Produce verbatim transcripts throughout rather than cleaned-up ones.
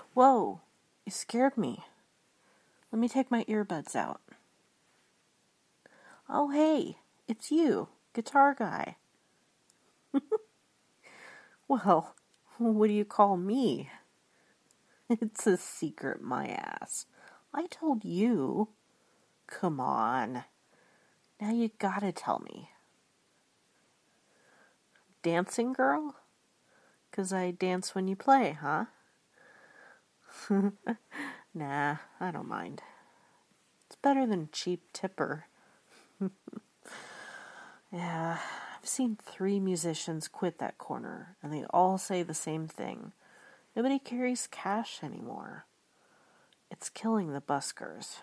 Whoa, you scared me. Let me take my earbuds out. Oh, hey, it's you, guitar guy. Well, what do you call me? It's a secret, my ass. I told you. Come on. Now you gotta tell me. Dancing girl? 'Cause I dance when you play, huh? Nah, I don't mind. It's better than cheap tipper. Yeah, I've seen three musicians quit that corner, and they all say the same thing. Nobody carries cash anymore. It's killing the buskers.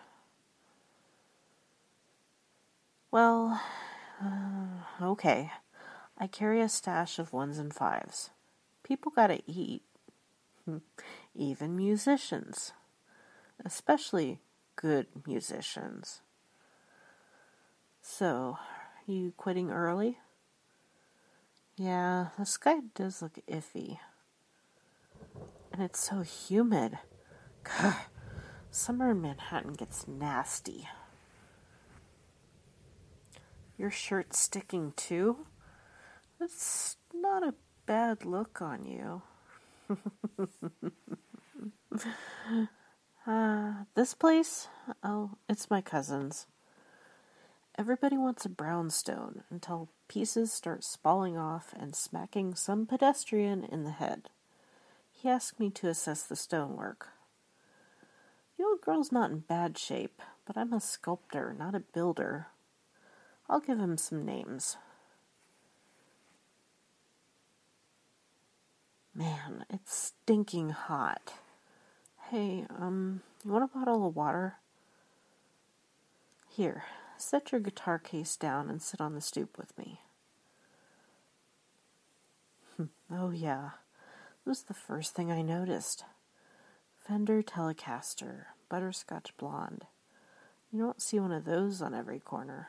Well, uh, okay. I carry a stash of ones and fives. People gotta eat. Even musicians. Especially good musicians. So, you quitting early? Yeah, the sky does look iffy. And it's so humid. God, summer in Manhattan gets nasty. Your shirt's sticking too? That's not a bad look on you. uh, this place? Oh, it's my cousin's. Everybody wants a brownstone until pieces start spalling off and smacking some pedestrian in the head. He asked me to assess the stonework. The old girl's not in bad shape, but I'm a sculptor, not a builder. I'll give him some names. Man, it's stinking hot. Hey, um, you want a bottle of water? Here, set your guitar case down and sit on the stoop with me. Oh yeah, it was the first thing I noticed. Fender Telecaster, butterscotch blonde. You don't see one of those on every corner.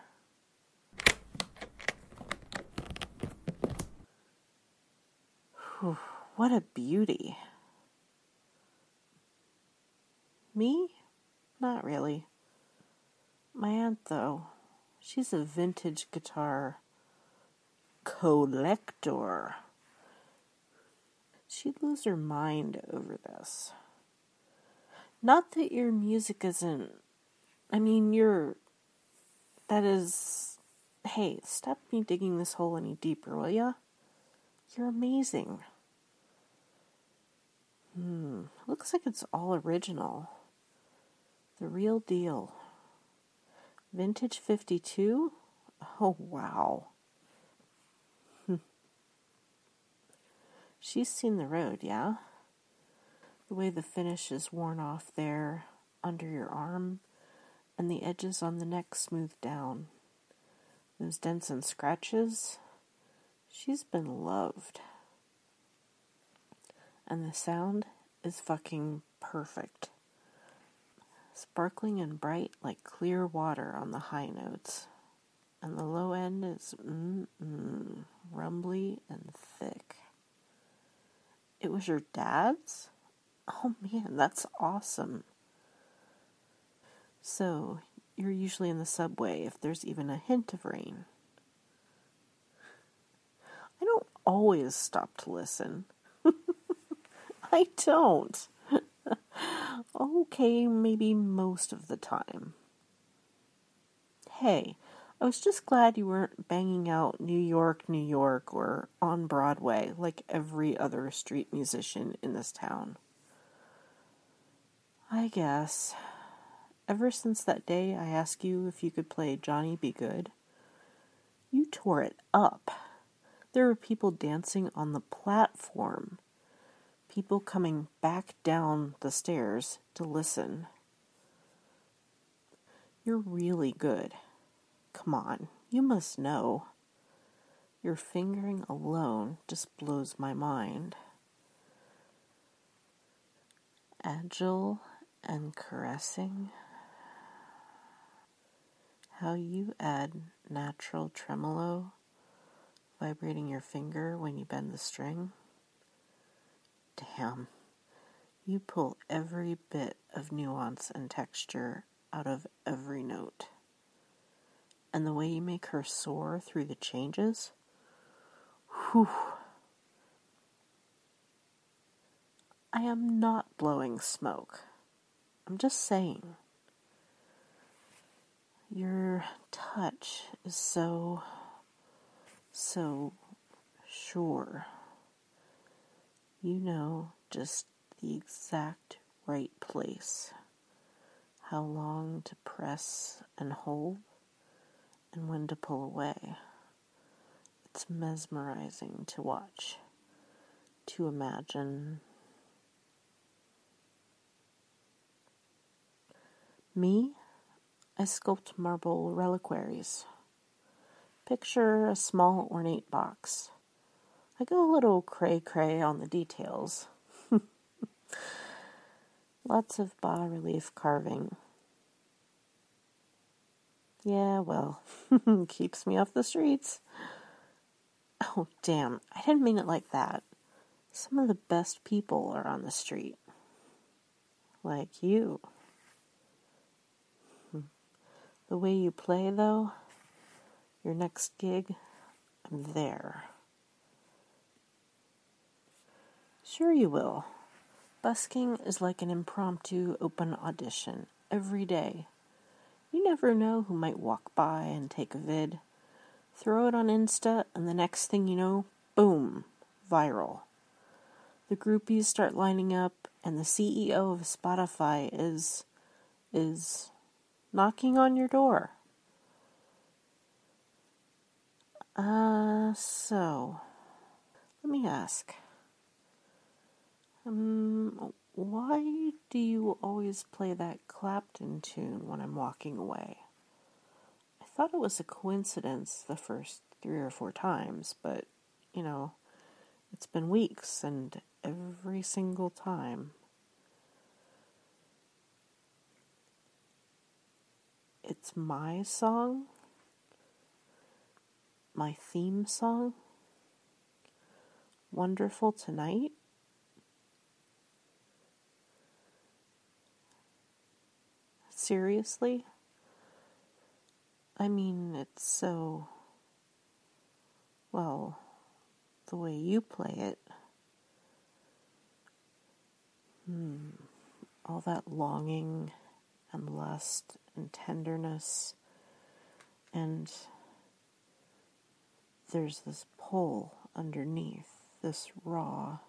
Whew, what a beauty. Me? Not really. My aunt, though, she's a vintage guitar collector. She'd lose her mind over this. Not that your music isn't... I mean, you're... That is... Hey, stop me digging this hole any deeper, will ya? You're amazing. Hmm, looks like it's all original. The real deal. Vintage fifty-two? Oh, wow. She's seen the road, yeah? The way the finish is worn off there, under your arm, and the edges on the neck smoothed down. Those dents and scratches, she's been loved. And the sound is fucking perfect. Sparkling and bright like clear water on the high notes. And the low end is mm-mm, rumbly and thick. It was your dad's? Oh man, that's awesome. So, you're usually in the subway if there's even a hint of rain. I don't always stop to listen. I don't. Okay, maybe most of the time. Hey, I was just glad you weren't banging out New York, New York, or on Broadway like every other street musician in this town. I guess. Ever since that day I asked you if you could play Johnny Be Good, you tore it up. There were people dancing on the platform. People coming back down the stairs to listen. You're really good. Come on, you must know. Your fingering alone just blows my mind. Agile and caressing. How you add natural tremolo, vibrating your finger when you bend the string. Damn, You pull every bit of nuance and texture out of every note. And the way you make her soar through the changes, whew. I am not blowing smoke. I'm just saying. Your touch is so, so sure. You know just the exact right place. How long to press and hold, and when to pull away. It's mesmerizing to watch, to imagine. Me? I sculpt marble reliquaries. Picture a small ornate box. I go a little cray-cray on the details. Lots of bas-relief carving. Yeah, well, keeps me off the streets. Oh, damn, I didn't mean it like that. Some of the best people are on the street. Like you. The way you play, though, your next gig, I'm there. Sure you will. Busking is like an impromptu open audition every day. You never know who might walk by and take a vid. Throw it on Insta, and the next thing you know, boom, viral. The groupies start lining up, and the C E O of Spotify is, is knocking on your door. Uh, so, let me ask. Um, why do you always play that Clapton tune when I'm walking away? I thought it was a coincidence the first three or four times, but, you know, it's been weeks, and every single time it's my song, my theme song, Wonderful Tonight. Seriously? I mean, it's so, well, the way you play it. Hmm. All that longing and lust and tenderness, and there's this pull underneath, this raw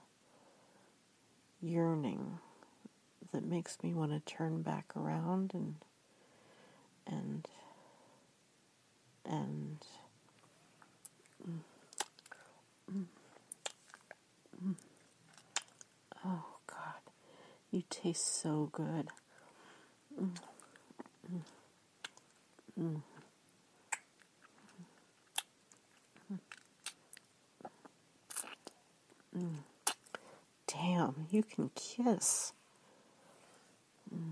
yearning that makes me want to turn back around and and and mm, mm, mm. Oh God, you taste so good. Mm, mm, mm. Mm. Damn, you can kiss. Mm.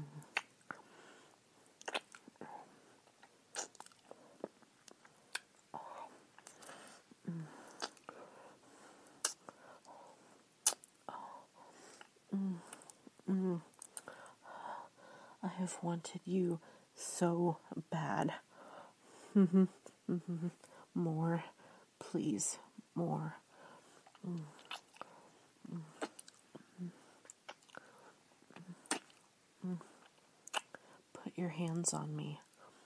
Mm. Mm. I have wanted you so bad. Mm-hmm. Mm-hmm. More, please, more. Mm. Mm. Mm. Put your hands on me.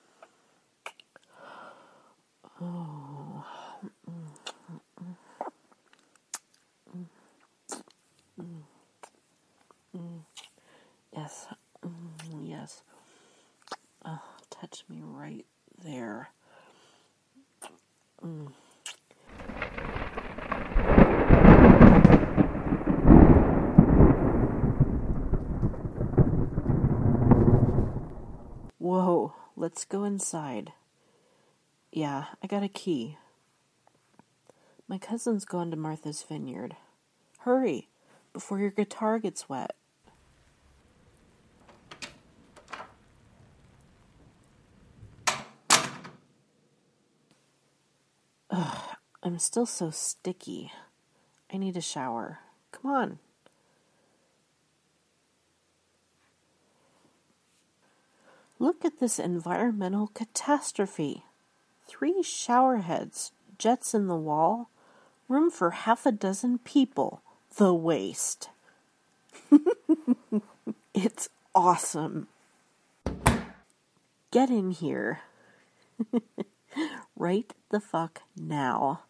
Oh. Mm. Mm. Mm. Mm. Mm. Yes. Mm. Yes. Uh, touch me right there. Mm. Whoa, let's go inside. Yeah, I got a key. My cousin's gone to Martha's Vineyard. Hurry, before your guitar gets wet. Ugh, I'm still so sticky. I need a shower. Come on. Look at this environmental catastrophe. Three shower heads, jets in the wall, room for half a dozen people. The waste. It's awesome. Get in here. Right the fuck now.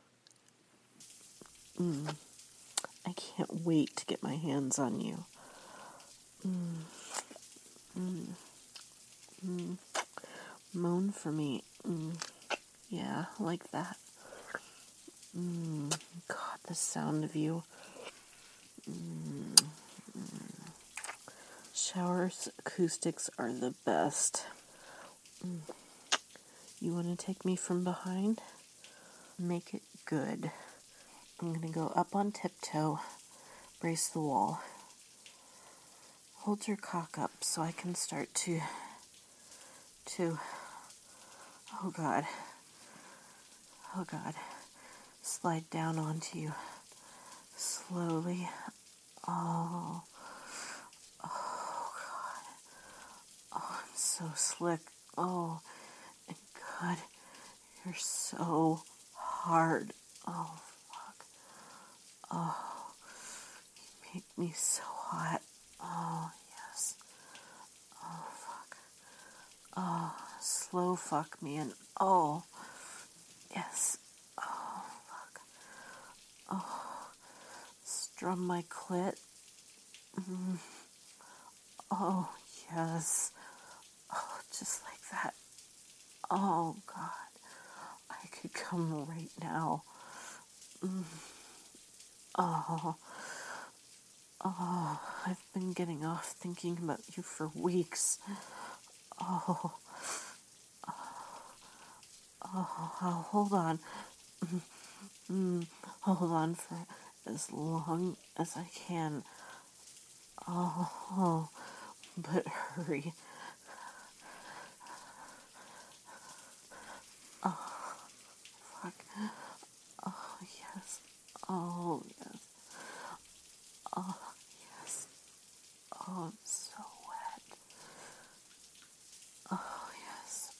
Mm. I can't wait to get my hands on you. Mm. Mm. Mm. Moan for me. Mm. Yeah, like that. Mm. God, the sound of you. Mm. Mm. Showers acoustics are the best. Mm. You want to take me from behind? Make it good. I'm going to go up on tiptoe, brace the wall. Hold your cock up so I can start to, to, oh God, oh God, slide down onto you slowly. Oh, oh God, oh, I'm so slick. Oh, and God, you're so hard. Oh, fuck. Oh, you make me so hot. Oh, yes. Oh, fuck. Oh, slow fuck me and oh, yes. Oh, fuck. Oh, strum my clit. Mm. Oh, yes. Oh, just like that. Oh, God. I could come right now. Mm. Oh. Oh, I've been getting off thinking about you for weeks. Oh. Oh, oh hold on. Mm, mm, hold on for as long as I can. Oh, oh, but hurry. Oh, fuck. Oh, yes. Oh, yes. Oh, yes. Oh, I'm so wet. Oh, yes.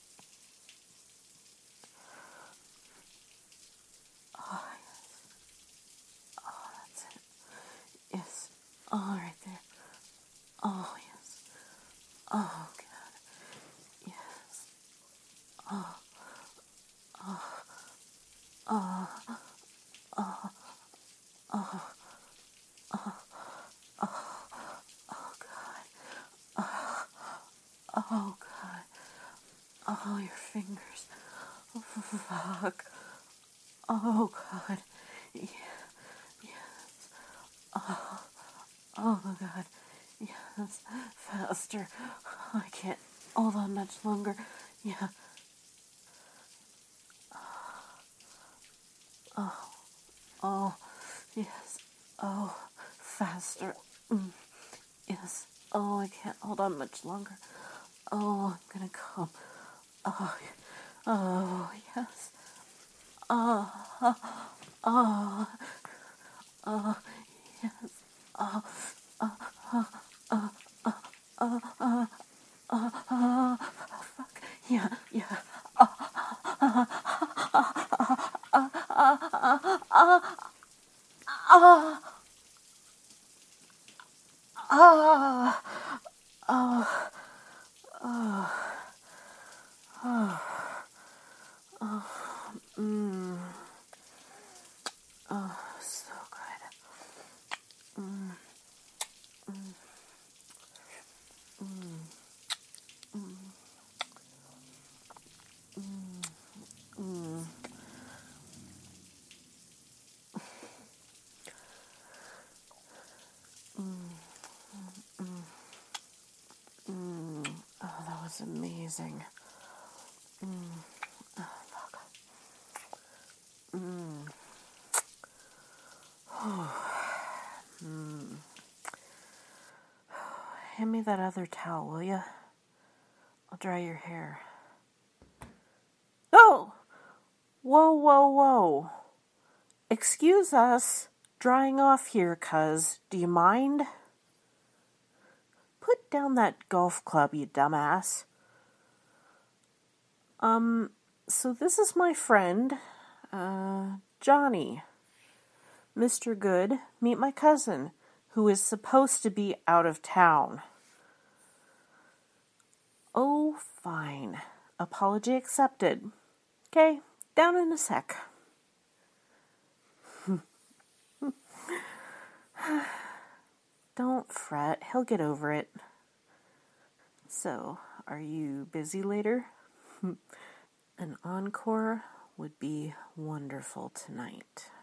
Oh, yes. Oh, that's it. Yes. Oh, right there. Oh, yes. Oh, God. Yes. Oh, oh, oh, oh, oh, oh, oh, oh, God. Oh, oh, God. Oh, your fingers. Oh, fuck. Oh, God. Yeah. Yes. Oh, oh, God. Yes. Faster. I can't hold on much longer. Yeah. Oh, oh, yes. Oh, faster. Mm. Yes. Oh, I can't hold on much longer. Oh, I'm gonna come. Oh, oh, yes. Oh, oh, oh, oh, yes. Oh, oh, oh, oh, oh, oh, oh, oh, oh, fuck. Yeah, yeah. Oh, oh, oh, oh, oh, oh, oh, oh, oh, oh, oh, mm, oh, so good. Mm, mm, mm, mm, mm, mm. Mm. Oh, that was amazing. Mm. Oh, fuck. Mm. mm. Hand me that other towel, will ya? I'll dry your hair. Oh! Whoa, whoa, whoa. Excuse us drying off here, cuz. Do you mind? Put down that golf club, you dumbass. Um, so this is my friend, uh, Johnny. Mister Good, meet my cousin, who is supposed to be out of town. Oh, fine. Apology accepted. Okay, down in a sec. Don't fret, he'll get over it. So, are you busy later? An encore would be wonderful tonight.